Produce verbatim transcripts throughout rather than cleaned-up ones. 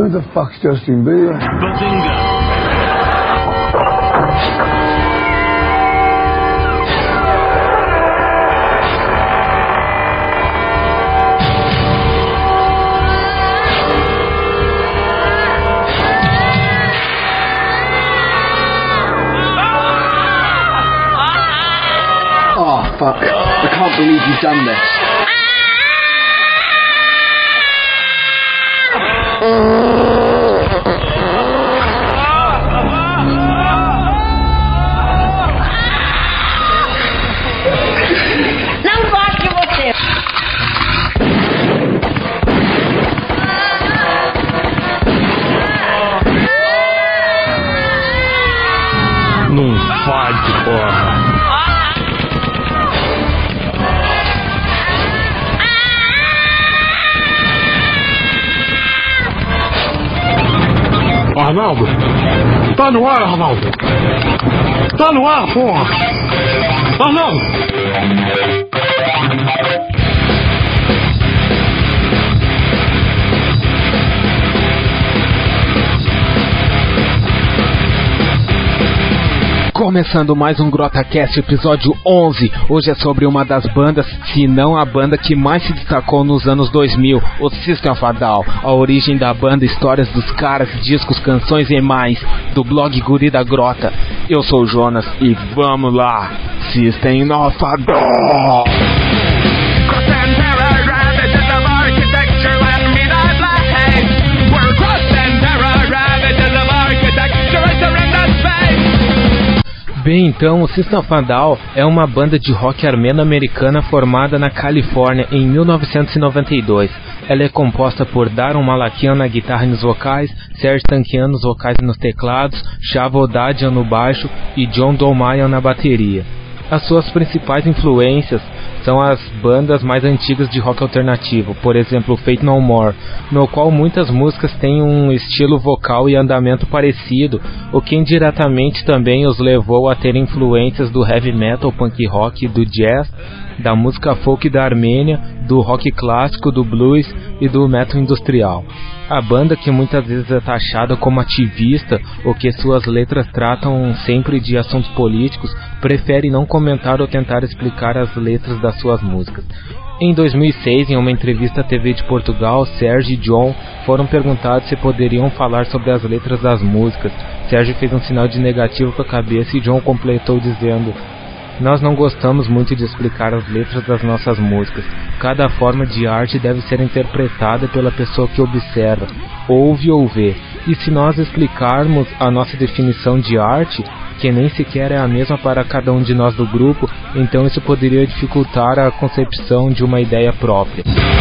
Who the fuck's Justin Bieber? Bazinga! Oh, fuck. I can't believe you've done this. Não gosto de você. Não fode, porra. Arnaldo, tá no ar, Arnaldo. Tá no ar, porra. Arnaldo. Começando mais um GrotaCast, episódio onze. Hoje é sobre uma das bandas, se não a banda que mais se destacou nos anos dois mil, o System of a Down. A origem da banda, histórias dos caras, discos, canções e mais, do blog Guri da Grota. Eu sou o Jonas e vamos lá, System of a Down. Bem, então, o System of a Down é uma banda de rock armeno-americana formada na Califórnia em mil novecentos e noventa e dois. Ela é composta por Daron Malakian na guitarra e nos vocais, Serj Tankian nos vocais e nos teclados, Shavo Odadjian no baixo e John Dolmayan na bateria. As suas principais influências são as bandas mais antigas de rock alternativo, por exemplo, Faith No More, no qual muitas músicas têm um estilo vocal e andamento parecido, o que indiretamente também os levou a ter influências do heavy metal, punk rock, do jazz, da música folk da Armênia, do rock clássico, do blues e do metal industrial. A banda, que muitas vezes é taxada como ativista, ou que suas letras tratam sempre de assuntos políticos, prefere não comentar ou tentar explicar as letras das suas músicas. Em dois mil e seis, em uma entrevista à T V de Portugal, Serj e John foram perguntados se poderiam falar sobre as letras das músicas. Serj fez um sinal de negativo com a cabeça e John completou dizendo: "Nós não gostamos muito de explicar as letras das nossas músicas. Cada forma de arte deve ser interpretada pela pessoa que observa, ouve ou vê. E se nós explicarmos a nossa definição de arte, que nem sequer é a mesma para cada um de nós do grupo, então isso poderia dificultar a concepção de uma ideia própria."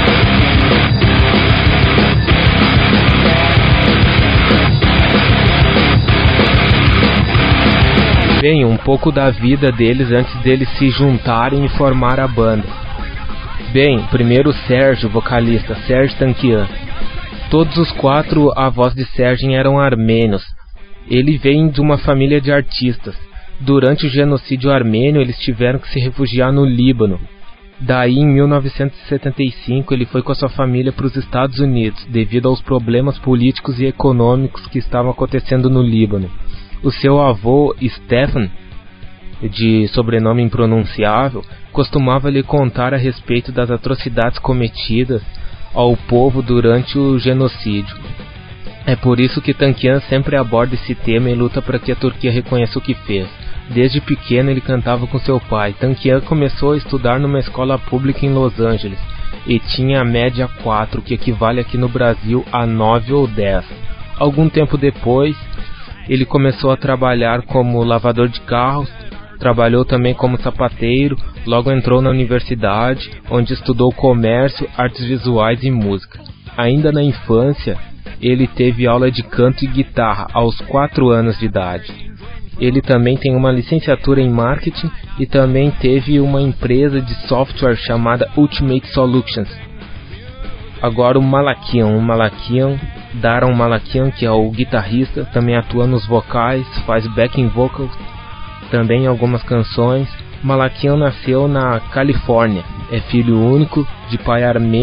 Bem, um pouco da vida deles antes deles se juntarem e formar a banda. Bem, primeiro o Serj, o vocalista, Serj Tankian. Todos os quatro avós de Serj eram armênios. Ele vem de uma família de artistas. Durante o genocídio armênio, eles tiveram que se refugiar no Líbano. Daí, em mil novecentos e setenta e cinco, ele foi com a sua família para os Estados Unidos, devido aos problemas políticos e econômicos que estavam acontecendo no Líbano. O seu avô, Stefan, de sobrenome impronunciável, costumava lhe contar a respeito das atrocidades cometidas ao povo durante o genocídio. É por isso que Tankian sempre aborda esse tema e luta para que a Turquia reconheça o que fez. Desde pequeno ele cantava com seu pai. Tankian começou a estudar numa escola pública em Los Angeles e tinha a média quatro, que equivale aqui no Brasil a nove ou dez. Algum tempo depois, ele começou a trabalhar como lavador de carros, trabalhou também como sapateiro, logo entrou na universidade, onde estudou comércio, artes visuais e música. Ainda na infância, ele teve aula de canto e guitarra aos quatro anos de idade. Ele também tem uma licenciatura em marketing e também teve uma empresa de software chamada Ultimate Solutions. Agora o Malakian, o Malakian, Daron Malakian, que é o guitarrista, também atua nos vocais, faz backing vocals, também em algumas canções. Malakian nasceu na Califórnia, é filho único, de pai armênio,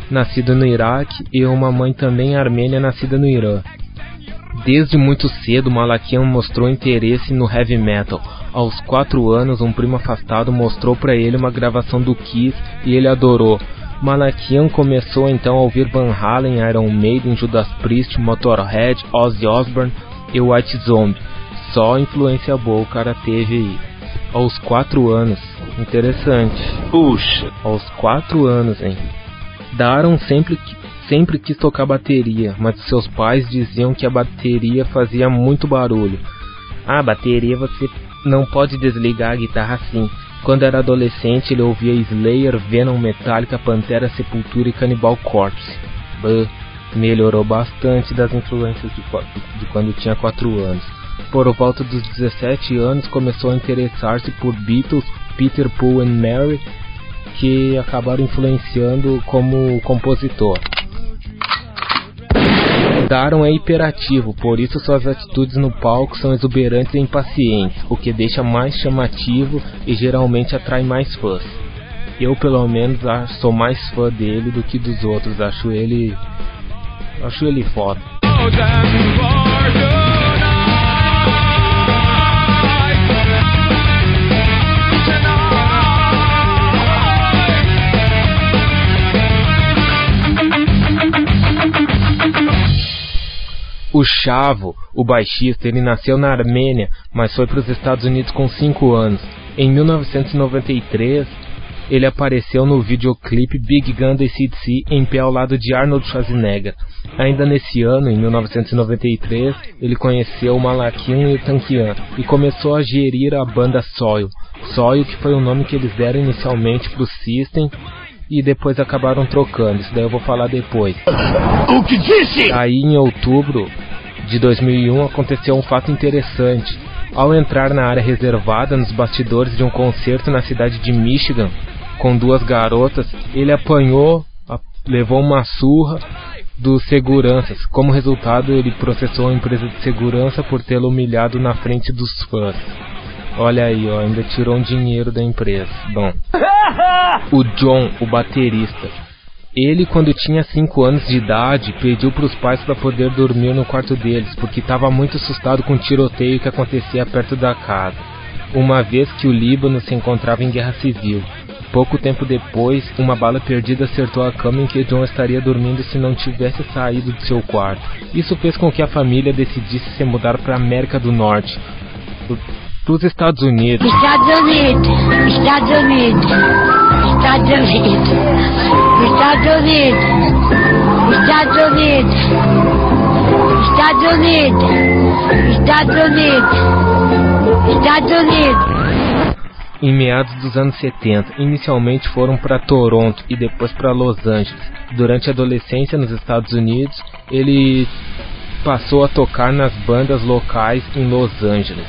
nascido no Iraque, e uma mãe também armênia, nascida no Irã. Desde muito cedo, Malakian mostrou interesse no heavy metal. Aos quatro anos, um primo afastado mostrou para ele uma gravação do Kiss e ele adorou. Malakian começou então a ouvir Van Halen, Iron Maiden, Judas Priest, Motorhead, Ozzy Osbourne e White Zombie. Só influência boa o cara teve aí. Aos quatro anos, interessante. Puxa. Aos quatro anos, hein? Daron sempre, sempre quis tocar bateria, mas seus pais diziam que a bateria fazia muito barulho. Ah, bateria você não pode desligar a guitarra assim. Quando era adolescente, ele ouvia Slayer, Venom, Metallica, Pantera, Sepultura e Cannibal Corpse. Bah, melhorou bastante das influências de, de quando tinha quatro anos. Por volta dos dezessete anos, começou a interessar-se por Beatles, Peter, Paul e Mary, que acabaram influenciando como compositor. Daron é hiperativo, por isso suas atitudes no palco são exuberantes e impacientes, o que deixa mais chamativo e geralmente atrai mais fãs. Eu, pelo menos, sou mais fã dele do que dos outros, acho ele... acho ele foda. O Chavo, o baixista, ele nasceu na Armênia, mas foi para os Estados Unidos com cinco anos. Em mil novecentos e noventa e três, ele apareceu no videoclipe Big Gun da A C D C em pé ao lado de Arnold Schwarzenegger. Ainda nesse ano, em mil novecentos e noventa e três, ele conheceu o Malakian e o Tankian e começou a gerir a banda Soil. Soil, que foi o nome que eles deram inicialmente para o System, e depois acabaram trocando, isso daí eu vou falar depois. O que disse? Aí em outubro de dois mil e um aconteceu um fato interessante. Ao entrar na área reservada, nos bastidores de um concerto na cidade de Michigan, com duas garotas, ele apanhou, levou uma surra dos seguranças. Como resultado, ele processou a empresa de segurança por tê-lo humilhado na frente dos fãs. Olha aí, ó, ainda tirou um dinheiro da empresa. Bom, o John, o baterista, ele, quando tinha cinco anos de idade, pediu para os pais para poder dormir no quarto deles, porque estava muito assustado com o tiroteio que acontecia perto da casa, uma vez que o Líbano se encontrava em guerra civil. Pouco tempo depois, uma bala perdida acertou a cama em que John estaria dormindo se não tivesse saído de seu quarto. Isso fez com que a família decidisse se mudar para a América do Norte, para os Estados Unidos. Estados Unidos, Estados Unidos, Estados Unidos, Estados Unidos, Estados Unidos, Estados Unidos, Estados Unidos, Estados Unidos. Em meados dos anos setenta, inicialmente foram para Toronto e depois para Los Angeles. Durante a adolescência nos Estados Unidos, ele passou a tocar nas bandas locais em Los Angeles.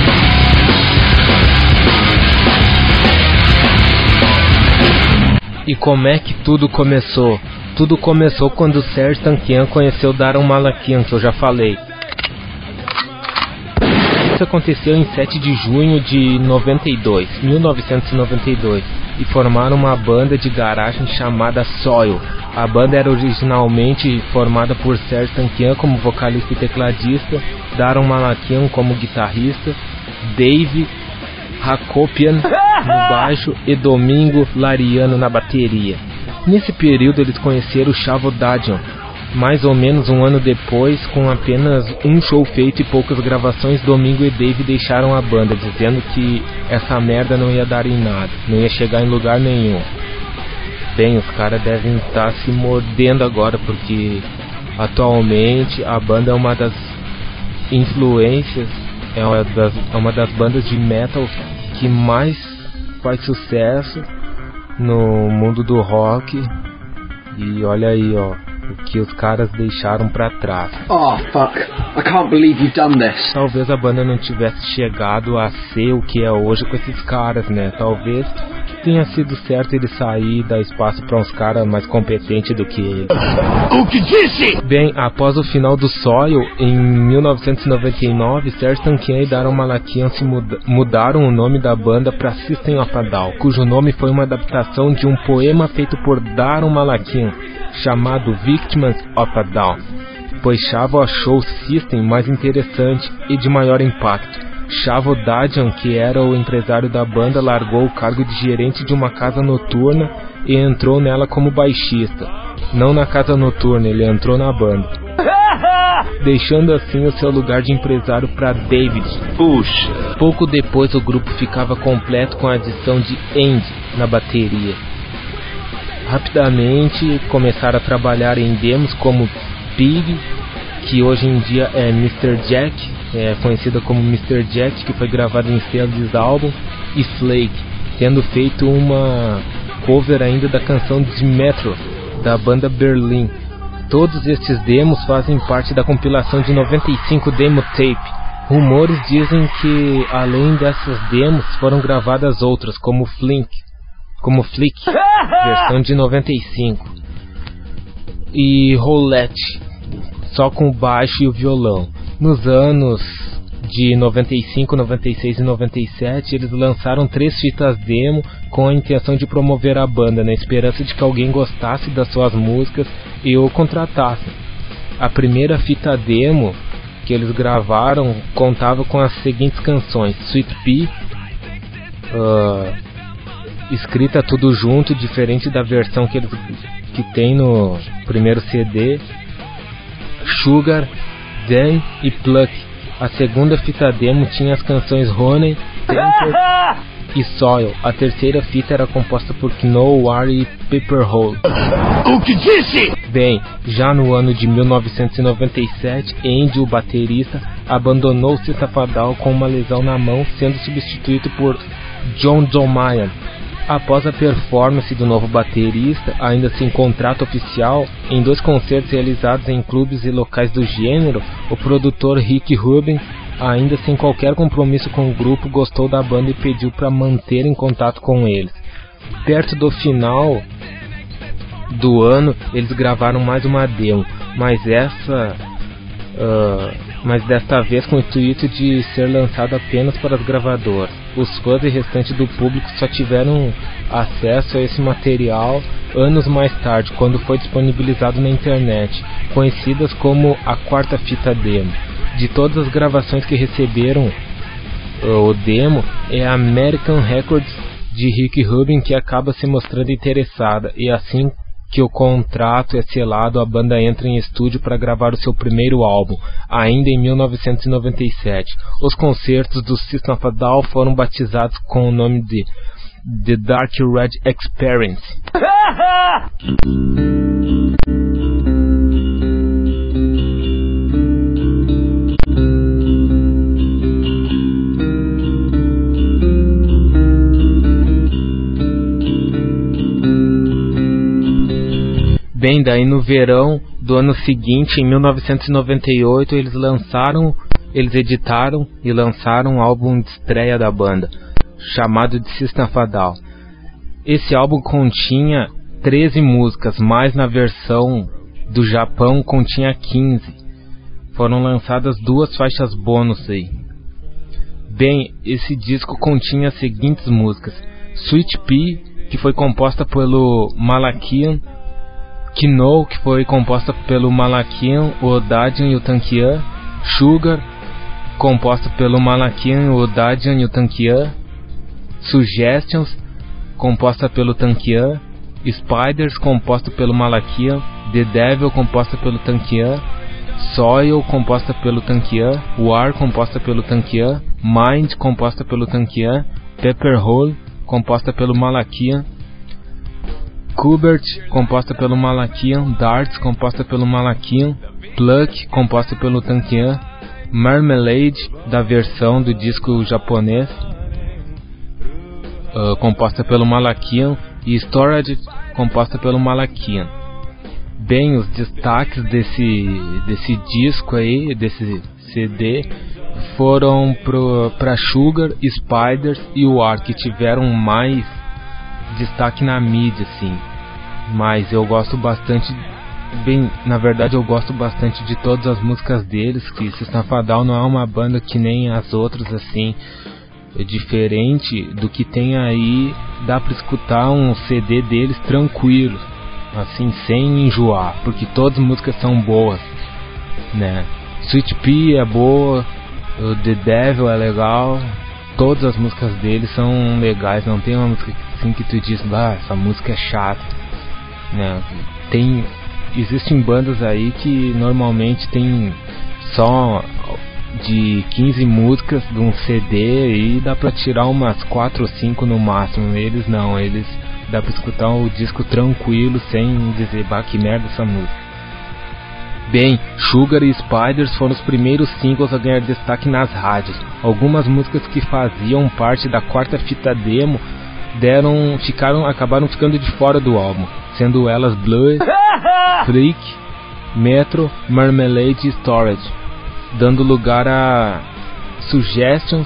E como é que tudo começou? Tudo começou quando Serj Tankian conheceu Daron Malakian, que eu já falei. Isso aconteceu em sete de junho de noventa e dois, mil novecentos e noventa e dois, e formaram uma banda de garagem chamada Soil. A banda era originalmente formada por Serj Tankian como vocalista e tecladista, Daron Malakian como guitarrista, Dave Hakopian no baixo e Domingo Lariano na bateria. Nesse período eles conheceram o Chavo Dadian. Mais ou menos um ano depois, com apenas um show feito e poucas gravações, Domingo e Dave deixaram a banda, dizendo que essa merda não ia dar em nada, não ia chegar em lugar nenhum. Bem, os caras devem estar se mordendo agora, porque atualmente a banda é uma das influências, é uma das, é uma das bandas de metal que mais faz sucesso no mundo do rock. E olha aí, ó, o que os caras deixaram pra trás. Oh, fuck. I can't believe you've done this. Talvez a banda não tivesse chegado a ser o que é hoje com esses caras, né? Talvez tenha sido certo ele sair e dar espaço para uns caras mais competentes do que ele. O que disse? Bem, após o final do Soil, em mil novecentos e noventa e nove, Serj Tankian e Daron Malakian se muda mudaram o nome da banda para System of a Down, cujo nome foi uma adaptação de um poema feito por Daron Malakian, chamado Victims of a Down, pois Chavo achou o System mais interessante e de maior impacto. Chavo Dadian, que era o empresário da banda, largou o cargo de gerente de uma casa noturna e entrou nela como baixista. Não na casa noturna, ele entrou na banda, deixando assim o seu lugar de empresário para David. Puxa. Pouco depois o grupo ficava completo com a adição de Andy na bateria. Rapidamente começaram a trabalhar em demos como Pig, que hoje em dia é mister Jack, é conhecida como mister Jack, que foi gravado em seis álbuns, e Flake, tendo feito uma cover ainda da canção de Metro, da banda Berlin. Todos estes demos fazem parte da compilação de noventa e cinco Demo Tape. Rumores dizem que, além dessas demos, foram gravadas outras, como Flink, como Flick, versão de noventa e cinco, e Roulette, só com o baixo e o violão. Nos anos de noventa e cinco, noventa e seis e noventa e sete, eles lançaram três fitas demo com a intenção de promover a banda, na esperança de que alguém gostasse das suas músicas e o contratasse. A primeira fita demo que eles gravaram contava com as seguintes canções: Sweet Pea, uh, escrita tudo junto, diferente da versão que eles que tem no primeiro C D, Sugar, Dan e Pluck. A segunda fita demo tinha as canções Honey, Temper e Soil. A terceira fita era composta por Knoll, War e Pepperhole. O que disse? Bem, já no ano de mil novecentos e noventa e sete, Andy, o baterista, abandonou o System of a Down com uma lesão na mão, sendo substituído por John Zomayan. Após a performance do novo baterista, ainda sem contrato oficial, em dois concertos realizados em clubes e locais do gênero, o produtor Rick Rubin, ainda sem qualquer compromisso com o grupo, gostou da banda e pediu para manter em contato com eles. Perto do final do ano, eles gravaram mais uma demo, mas essa, uh, mas desta vez com o intuito de ser lançado apenas para as gravadoras. Os fãs e restante do público só tiveram acesso a esse material anos mais tarde, quando foi disponibilizado na internet, conhecidas como a quarta fita demo. De todas as gravações que receberam uh, o demo, é a American Records de Rick Rubin que acaba se mostrando interessada, e assim que o contrato é selado, a banda entra em estúdio para gravar o seu primeiro álbum, ainda em mil novecentos e noventa e sete. Os concertos do System of a Down foram batizados com o nome de The Dark Red Experience. Bem, daí no verão do ano seguinte, em mil novecentos e noventa e oito, eles lançaram, eles editaram e lançaram um álbum de estreia da banda, chamado de System of a Down. Esse álbum continha treze músicas, mas na versão do Japão continha quinze. Foram lançadas duas faixas bônus aí. Bem, esse disco continha as seguintes músicas: Sweet Pea, que foi composta pelo Malakian; Knoll, que foi composta pelo Malakian, o Dadian e o Tankian; Sugar, composta pelo Malakian, o Dadian e o Tankian; Suggestions, composta pelo Tankian; Spiders, composta pelo Malakian; The Devil, composta pelo Tankian; Soil, composta pelo Tankian; War, composta pelo Tankian; Mind, composta pelo Tankian; Pepperhole, composta pelo Malakian; Kubert, composta pelo Malakian; Darts, composta pelo Malakian; Pluck, composta pelo Tankian; Marmalade, da versão do disco japonês, uh, composta pelo Malakian; e Storage, composta pelo Malakian. Bem, os destaques desse, desse disco aí, desse C D, foram para Sugar, Spiders e War, que tiveram mais destaque na mídia, assim. Mas eu gosto bastante, bem, na verdade eu gosto bastante de todas as músicas deles, que System of a Down não é uma banda que nem as outras, assim, é diferente do que tem aí, dá pra escutar um C D deles tranquilo, assim, sem enjoar, porque todas as músicas são boas, né? Sweet Pea é boa, o The Devil é legal, todas as músicas deles são legais, não tem uma música assim que tu diz, ah, essa música é chata, né? Tem, existem bandas aí que normalmente tem só de quinze músicas de um C D e dá pra tirar umas quatro ou cinco no máximo. Eles não, eles dá pra escutar o disco tranquilo sem dizer, bah, que merda essa música. Bem, Sugar e Spiders foram os primeiros singles a ganhar destaque nas rádios. Algumas músicas que faziam parte da quarta fita demo deram, ficaram, acabaram ficando de fora do álbum, sendo elas Blue, Freak, Metro, Marmalade e Storage, dando lugar a Suggestions,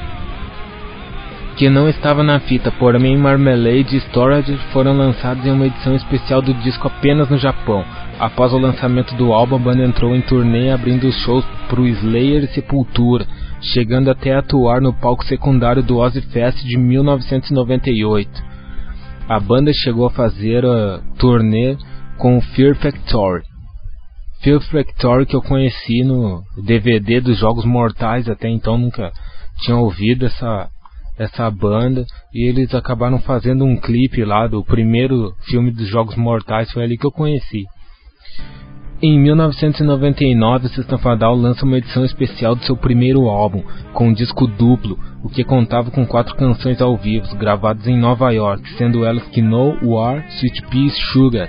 que não estava na fita, porém Marmalade e Storage foram lançados em uma edição especial do disco apenas no Japão. Após o lançamento do álbum, a banda entrou em turnê abrindo os shows pro Slayer e Sepultura, chegando até a atuar no palco secundário do Ozzy Fest de mil novecentos e noventa e oito. A banda chegou a fazer a turnê com o Fear Factory. Fear Factory, que eu conheci no D V D dos Jogos Mortais, até então nunca tinha ouvido essa, essa banda, e eles acabaram fazendo um clipe lá do primeiro filme dos Jogos Mortais, foi ali que eu conheci. Em mil novecentos e noventa e nove, System of a Down lança uma edição especial do seu primeiro álbum, com um disco duplo, o que contava com quatro canções ao vivo, gravadas em Nova York, sendo elas Know, War, Sweet Pea e Sugar.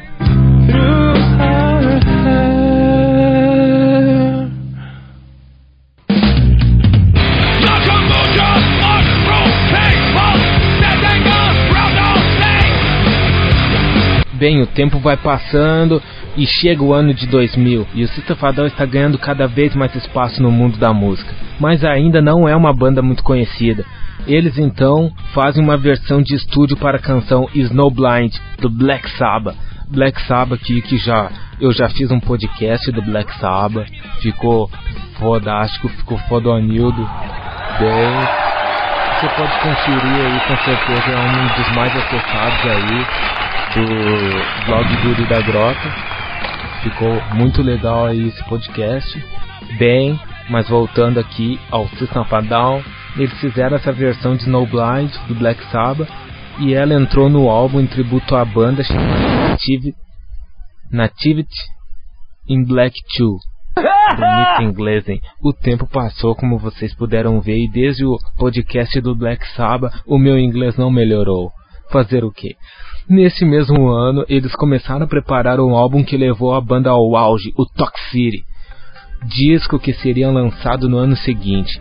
Bem, o tempo vai passando e chega o ano de dois mil e o System of a Down está ganhando cada vez mais espaço no mundo da música, mas ainda não é uma banda muito conhecida. Eles então fazem uma versão de estúdio para a canção Snowblind do Black Sabbath. Black Sabbath que, que já, eu já fiz um podcast do Black Sabbath, ficou fodástico, ficou fodonildo. Bem, você pode conferir aí, com certeza é um dos mais acessados aí do blog do Uri da Grota. Ficou muito legal aí esse podcast. Bem, mas voltando aqui ao System of a Down, eles fizeram essa versão de Snowblind do Black Sabbath e ela entrou no álbum em tributo à banda chamada Nativity, Nativity in Black dois. Bonito inglês, hein? O tempo passou, como vocês puderam ver, e desde o podcast do Black Sabbath o meu inglês não melhorou. Fazer o quê? Nesse mesmo ano, eles começaram a preparar um álbum que levou a banda ao auge, o Toxicity, disco que seria lançado no ano seguinte.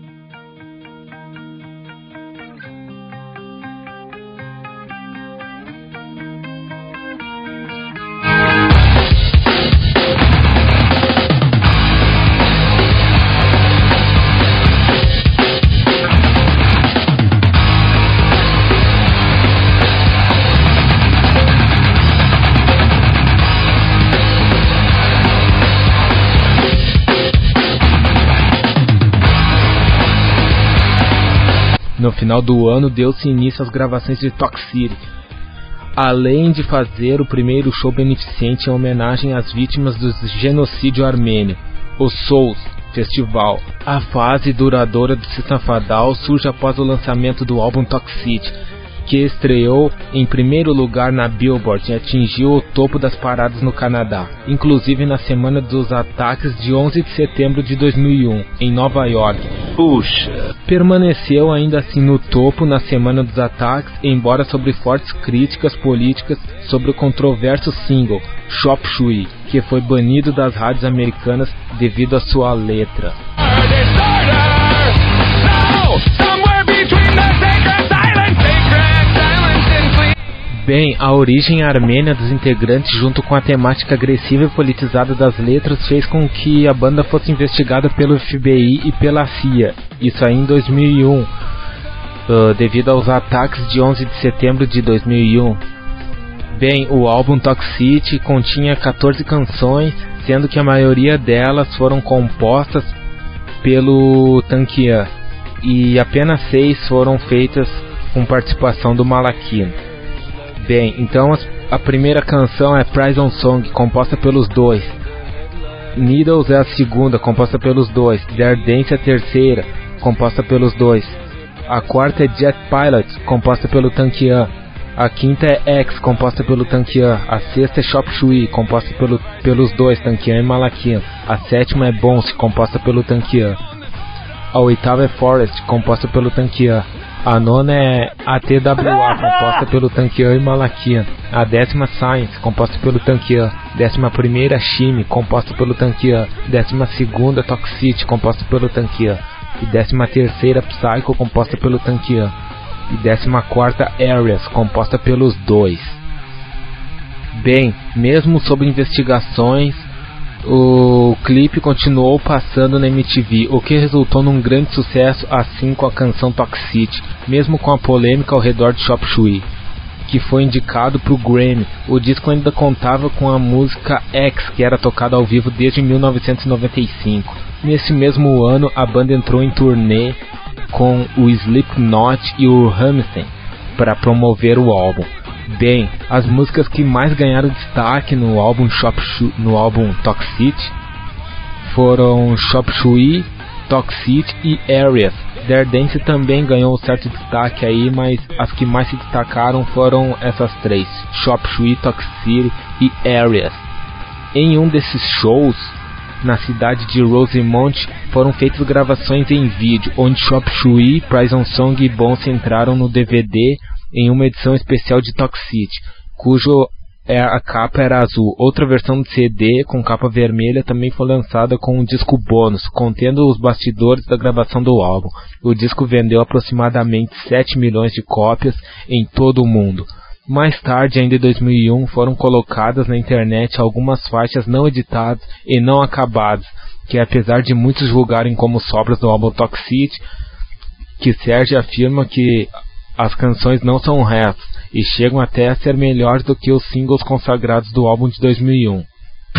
No final do ano, deu-se início às gravações de Toxicity, além de fazer o primeiro show beneficente em homenagem às vítimas do genocídio armênio, o Souls Festival. A fase duradoura do System of a Down surge após o lançamento do álbum Toxicity, que estreou em primeiro lugar na Billboard e atingiu o topo das paradas no Canadá, inclusive na semana dos ataques de onze de setembro de dois mil e um, em Nova York. Puxa! Permaneceu ainda assim no topo na semana dos ataques, embora sobre fortes críticas políticas sobre o controverso single Chop Suey, que foi banido das rádios americanas devido à sua letra. Bem, a origem armênia dos integrantes, junto com a temática agressiva e politizada das letras, fez com que a banda fosse investigada pelo F B I e pela C I A, isso aí em dois mil e um, uh, devido aos ataques de onze de setembro de dois mil e um. Bem, o álbum Toxicity continha quatorze canções, sendo que a maioria delas foram compostas pelo Tankian, e apenas seis foram feitas com participação do Malakian. Bem, então a primeira canção é Prison Song, composta pelos dois. Needles é a segunda, composta pelos dois. Their Dance é a terceira, composta pelos dois. A quarta é Jet Pilot, composta pelo Tankian. A quinta é X, composta pelo Tankian. A sexta é Chop Suey, composta pelo, pelos dois, Tankian e Malakian. A sétima é Bounce, composta pelo Tankian. A oitava é Forest, composta pelo Tankian. A nona é A T W A, composta pelo Tankian e Malakian. A décima Science, composta pelo Tankian. Décima primeira Shime, composta pelo Tankian. Décima segunda Toxicity, composta pelo Tankian. E décima terceira Psycho, composta pelo Tankian. E décima quarta Areas, composta pelos dois. Bem, mesmo sob investigações, o clipe continuou passando na M T V, o que resultou num grande sucesso, assim com a canção Toxicity, mesmo com a polêmica ao redor de Chop Suey, que foi indicado para o Grammy. O disco ainda contava com a música X, que era tocada ao vivo desde mil novecentos e noventa e cinco. Nesse mesmo ano, a banda entrou em turnê com o Slipknot e o Rammstein para promover o álbum. Bem, as músicas que mais ganharam destaque no álbum, Chop Suey, no álbum Toxicity foram Chop Suey, Toxicity e Areas. Their Dance também ganhou um certo destaque aí, mas as que mais se destacaram foram essas três, Chop Suey, Toxicity e Areas. Em um desses shows, na cidade de Rosemont, foram feitas gravações em vídeo, onde Chop Suey, Prison Song e Bounce entraram no D V D em uma edição especial de Toxicity, cujo a capa era azul. Outra versão de C D com capa vermelha também foi lançada com um disco bônus, contendo os bastidores da gravação do álbum. O disco vendeu aproximadamente sete milhões de cópias em todo o mundo. Mais tarde, ainda em dois mil e um, foram colocadas na internet algumas faixas não editadas e não acabadas, que apesar de muitos julgarem como sobras do álbum Toxicity, que Serge afirma que as canções não são restos e chegam até a ser melhores do que os singles consagrados do álbum de dois mil e um.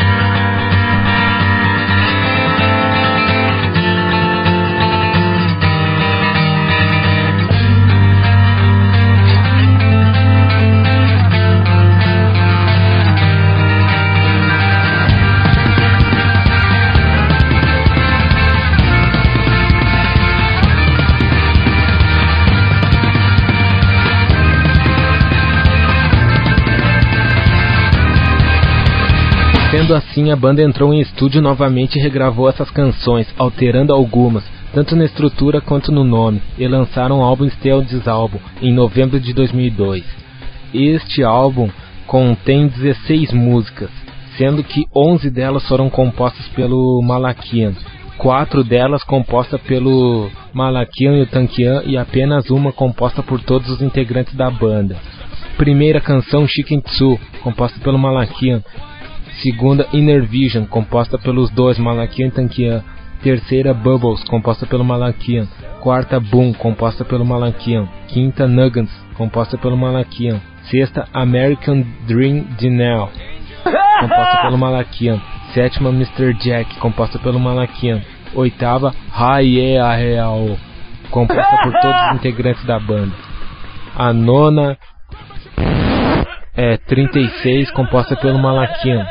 Sendo assim, a banda entrou em estúdio novamente e regravou essas canções, alterando algumas, tanto na estrutura quanto no nome, e lançaram o álbum Still This Album em novembro de dois mil e dois. Este álbum contém dezesseis músicas, sendo que onze delas foram compostas pelo Malakian, quatro delas compostas pelo Malakian e o Tankian, e apenas uma composta por todos os integrantes da banda. Primeira canção, Chicken Tzu, composta pelo Malakian. Segunda, Inner Vision, composta pelos dois, Malakian e Tankian. Terceira, Bubbles, composta pelo Malakian. Quarta, Boom, composta pelo Malakian. Quinta, Nuggets, composta pelo Malakian. Sexta, American Dream Dinner, composta pelo Malakian. Sétima, mister Jack, composta pelo Malakian. Oitava, Haie Areao, composta por todos os integrantes da banda. A nona é trinta e seis, composta pelo Malakian.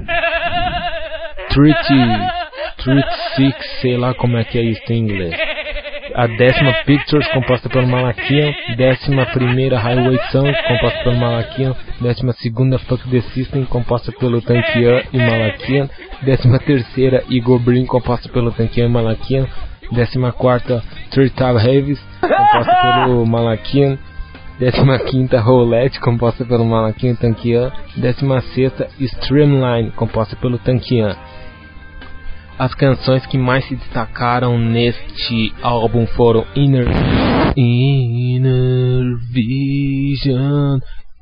trinta, trinta e seis, sei lá como é que é isso em inglês. A décima, Pictures, composta pelo Malakian. Décima primeira, Highway Song, composta pelo Malakian. Décima segunda, Fuck the System, composta pelo Tankian e Malakian. Décima terceira, Igor Brin, composta pelo Tankian e Malakian. Décima quarta, Three Tab Heavies, composta pelo Malakian. Décima quinta, Roulette, composta pelo Malakian e Tankian. Décima sexta, Streamline, composta pelo Tankian. As canções que mais se destacaram neste álbum foram Inner, Inner Vision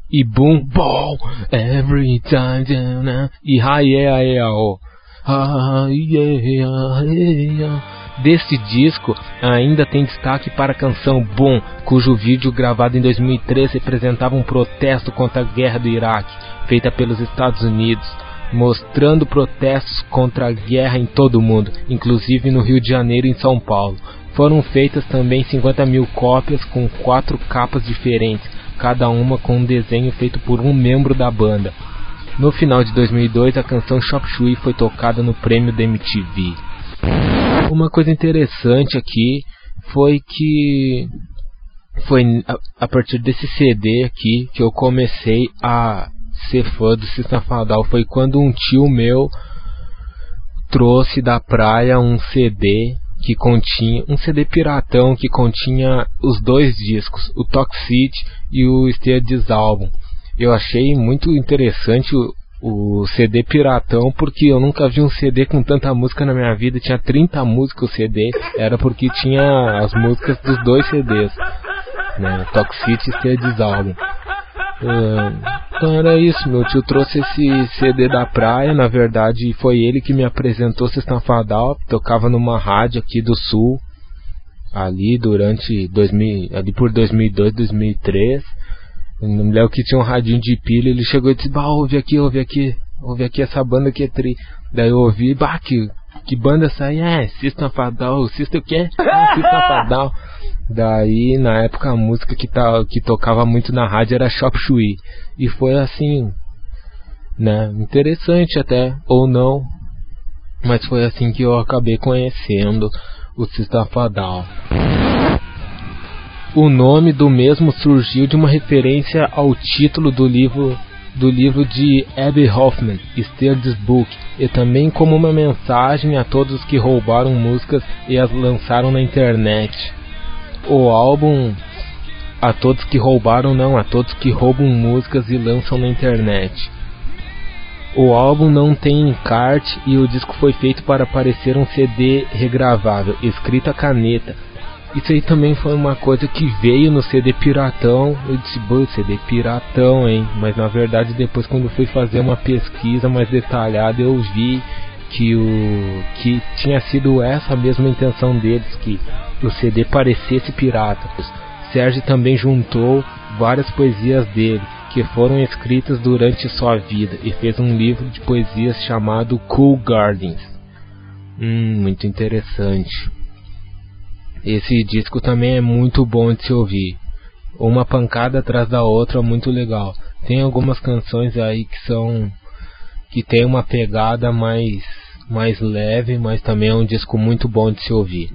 e Boom Ball, Every Time, e Hi Yeah Yeah Oh. Hi Yeah Yeah. Deste disco, ainda tem destaque para a canção Boom, cujo vídeo gravado em dois mil e três representava um protesto contra a guerra do Iraque, feita pelos Estados Unidos, mostrando protestos contra a guerra em todo o mundo, inclusive no Rio de Janeiro e em São Paulo. Foram feitas também cinquenta mil cópias com quatro capas diferentes, cada uma com um desenho feito por um membro da banda. No final de dois mil e dois, a canção Chop Suey foi tocada no prêmio da M T V. Uma coisa interessante aqui foi que foi a, a partir desse C D aqui que eu comecei a ser fã do System of a Down. Foi quando um tio meu trouxe da praia um C D que continha um C D piratão que continha os dois discos, o Toxicity e o Steer This Album. Eu achei muito interessante o o C D piratão, porque eu nunca vi um C D com tanta música na minha vida. Tinha trinta músicas o C D, era porque tinha as músicas dos dois C Ds, né? Toxicity e Steer Album. Uh, então era isso, meu tio trouxe esse C D da praia. Na verdade foi ele que me apresentou System of a Down. Tocava numa rádio aqui do sul, ali durante dois mil, ali por dois mil e dois, dois mil e três. Eu não me lembro que tinha um radinho de pilha. Ele chegou e disse: bah, ouve aqui, ouve aqui, ouve aqui essa banda que é tri. Daí eu ouvi: bah, que, que banda essa aí? É, System of a Down. System o quê? Ah, System of a Down. Daí na época a música que, tá, que tocava muito na rádio era Chop Suey. E foi assim, né, interessante até, ou não, mas foi assim que eu acabei conhecendo o System of a Down. O nome do mesmo surgiu de uma referência ao título do livro do livro de Abbie Hoffman, Steer This Book, e também como uma mensagem a todos que roubaram músicas e as lançaram na internet. O álbum a todos que roubaram não, a todos que roubam músicas e lançam na internet. O álbum não tem encarte e o disco foi feito para parecer um C D regravável, escrito a caneta. Isso aí também foi uma coisa que veio no C D piratão. Eu disse: bom, C D piratão, hein? Mas na verdade depois, quando eu fui fazer uma pesquisa mais detalhada, eu vi que, o, que tinha sido essa a mesma intenção deles, que o C D parecesse pirata. Sérgio também juntou várias poesias dele, que foram escritas durante sua vida, e fez um livro de poesias chamado Cool Gardens. Hum, muito interessante. Esse disco também é muito bom de se ouvir, uma pancada atrás da outra, muito legal. Tem algumas canções aí que são que tem uma pegada mais mais leve, mas também é um disco muito bom de se ouvir.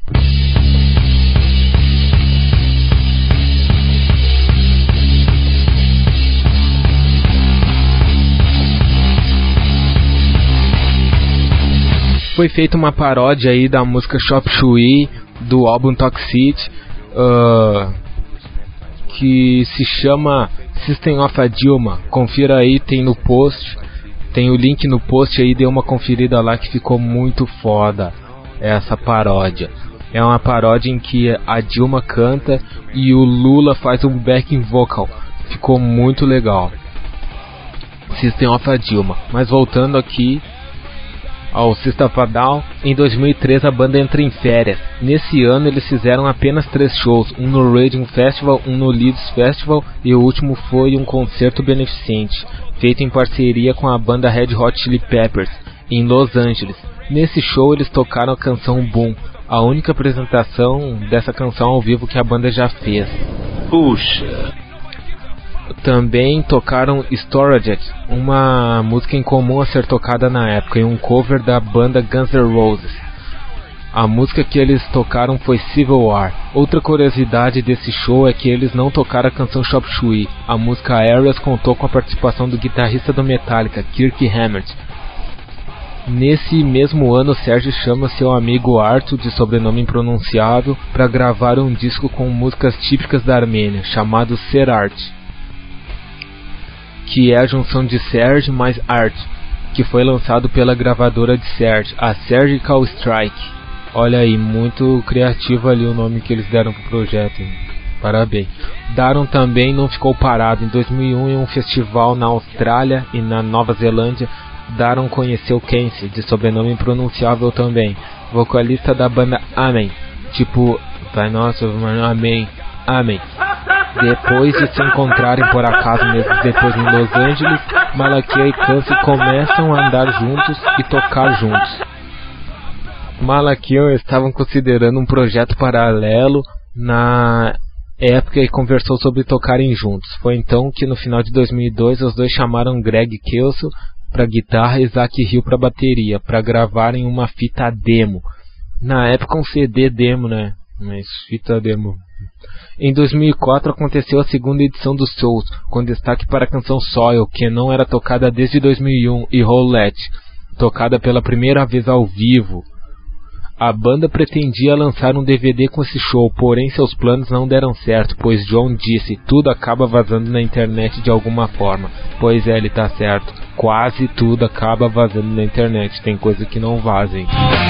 Foi feita uma paródia aí da música Chop Suey do álbum Toxicity, uh, que se chama System of a Dilma. Confira aí, tem no post, tem o link no post aí, dê uma conferida lá que ficou muito foda essa paródia. É uma paródia em que a Dilma canta e o Lula faz um backing vocal. Ficou muito legal. System of a Dilma. Mas voltando aqui ao System of a Down, em dois mil e três a banda entra em férias. Nesse ano eles fizeram apenas três shows, um no Raging Festival, um no Leeds Festival e o último foi um concerto beneficente, feito em parceria com a banda Red Hot Chili Peppers, em Los Angeles. Nesse show eles tocaram a canção Boom, a única apresentação dessa canção ao vivo que a banda já fez. Puxa! Também tocaram Storage, uma música incomum a ser tocada na época, e um cover da banda Guns N' Roses. A música que eles tocaram foi Civil War. Outra curiosidade desse show é que eles não tocaram a canção Chop Suey. A música Aerials contou com a participação do guitarrista do Metallica, Kirk Hammett. Nesse mesmo ano, Sérgio chama seu amigo Arthur, de sobrenome impronunciável, para gravar um disco com músicas típicas da Armênia, chamado Serart, que é a junção de Serge mais Art, que foi lançado pela gravadora de Serge, a Surgical Strike. Olha aí, muito criativo ali o nome que eles deram pro projeto. Parabéns. Daron também não ficou parado. Em dois mil e um, em um festival na Austrália e na Nova Zelândia, Daron conheceu Kenzie, de sobrenome impronunciável também, vocalista da banda Amém. Tipo, Pai Nosso, Amém, Amém. Depois de se encontrarem por acaso meses depois em Los Angeles, Malakia e Kenzie começam a andar juntos e tocar juntos. Malakia estavam considerando um projeto paralelo na época e conversou sobre tocarem juntos. Foi então que no final de dois mil e dois os dois chamaram Greg Kelso para guitarra e Zach Hill para bateria, para gravarem uma fita demo. Na época um C D demo, né? Mas fita demo. Em dois mil e quatro aconteceu a segunda edição dos shows, com destaque para a canção Soil, que não era tocada desde dois mil e um, e Roulette, tocada pela primeira vez ao vivo. A banda pretendia lançar um D V D com esse show, porém seus planos não deram certo, pois John disse, tudo acaba vazando na internet de alguma forma. Pois é, ele tá certo, quase tudo acaba vazando na internet, tem coisa que não vazem.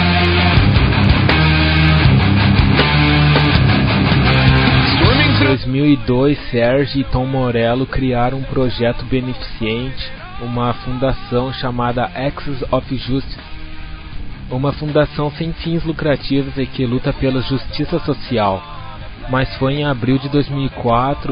Em dois mil e dois, Serge e Tom Morello criaram um projeto beneficente, uma fundação chamada Axis of Justice, uma fundação sem fins lucrativos e que luta pela justiça social. Mas foi em abril de dois mil e quatro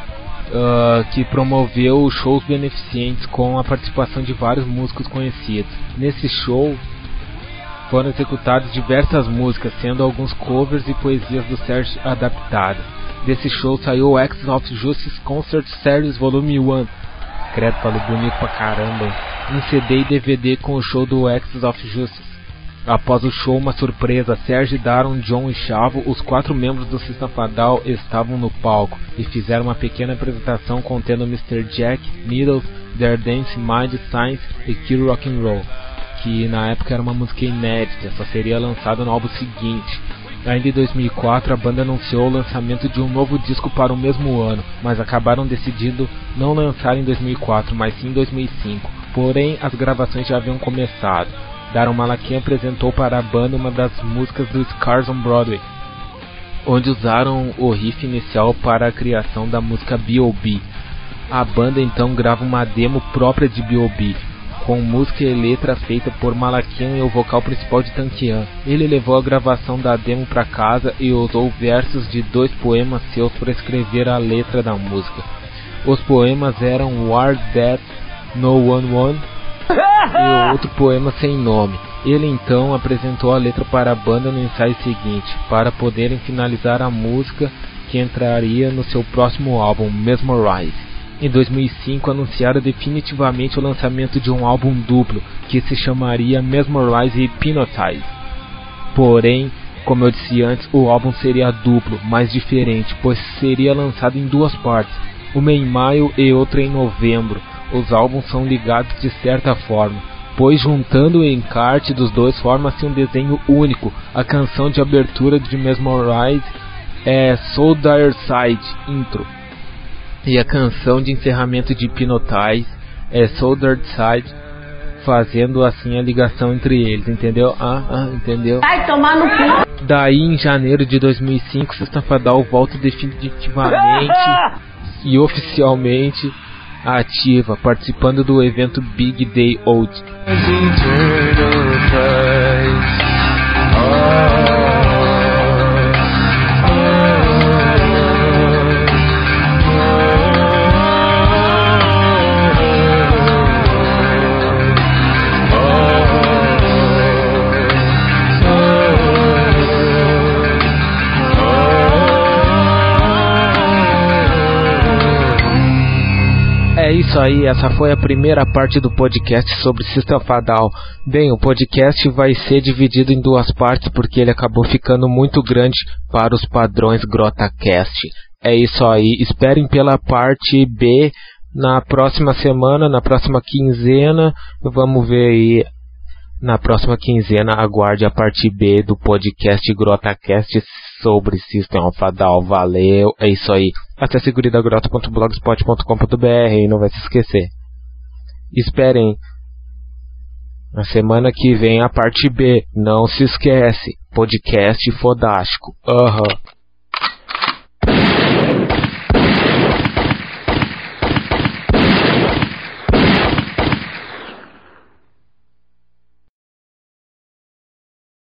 uh, que promoveu shows beneficentes com a participação de vários músicos conhecidos. Nesse show foram executadas diversas músicas, sendo alguns covers e poesias do Serge adaptadas. Desse show saiu o Axis of Justice Concert Series Volume um. Credo, falou bonito pra caramba. Um C D e D V D com o show do Axis of Justice. Após o show, uma surpresa, Serge, Daron, John e Chavo, os quatro membros do System of a Down, estavam no palco e fizeram uma pequena apresentação contendo mister Jack, Needles, Their Dance, Mind, Science e Kill Rock and Roll, que na época era uma música inédita, só seria lançada no álbum seguinte. Ainda em dois mil e quatro, a banda anunciou o lançamento de um novo disco para o mesmo ano, mas acabaram decidindo não lançar em dois mil e quatro, mas sim em dois mil e cinco. Porém, as gravações já haviam começado. Daron Malakian apresentou para a banda uma das músicas do Scars on Broadway, onde usaram o riff inicial para a criação da música B O B A banda então grava uma demo própria de B O B com música e letra feita por Malakian e o vocal principal de Tankian. Ele levou a gravação da demo para casa e usou versos de dois poemas seus para escrever a letra da música. Os poemas eram War That No One Won e outro poema sem nome. Ele então apresentou a letra para a banda no ensaio seguinte, para poderem finalizar a música que entraria no seu próximo álbum, Mesmerize. Em dois mil e cinco anunciaram definitivamente o lançamento de um álbum duplo, que se chamaria Mesmerize e Hypnotize. Porém, como eu disse antes, o álbum seria duplo, mas diferente, pois seria lançado em duas partes, uma em maio e outra em novembro. Os álbuns são ligados de certa forma, pois juntando o encarte dos dois forma-se um desenho único. A canção de abertura de Mesmerize é Soul Dire Side Intro, e a canção de encerramento de Hypnotize é Soul Dire Side, fazendo assim a ligação entre eles, entendeu? Ah, ah, entendeu? Vai tomar no cu! Daí em janeiro de dois mil e cinco, System of a Down volta definitivamente e oficialmente ativa, participando do evento Big Day Out. É isso aí, essa foi a primeira parte do podcast sobre System of a Down. Bem, o podcast vai ser dividido em duas partes porque ele acabou ficando muito grande para os padrões GrotaCast. É isso aí, esperem pela parte B na próxima semana, na próxima quinzena. Vamos ver aí, na próxima quinzena aguarde a parte B do podcast GrotaCast sobre System of a Down. Valeu, é isso aí. Acesse guria grota ponto blogspot ponto com ponto b r e não vai se esquecer. Esperem na semana que vem a parte B. Não se esquece, podcast fodástico. Aham. Uhum.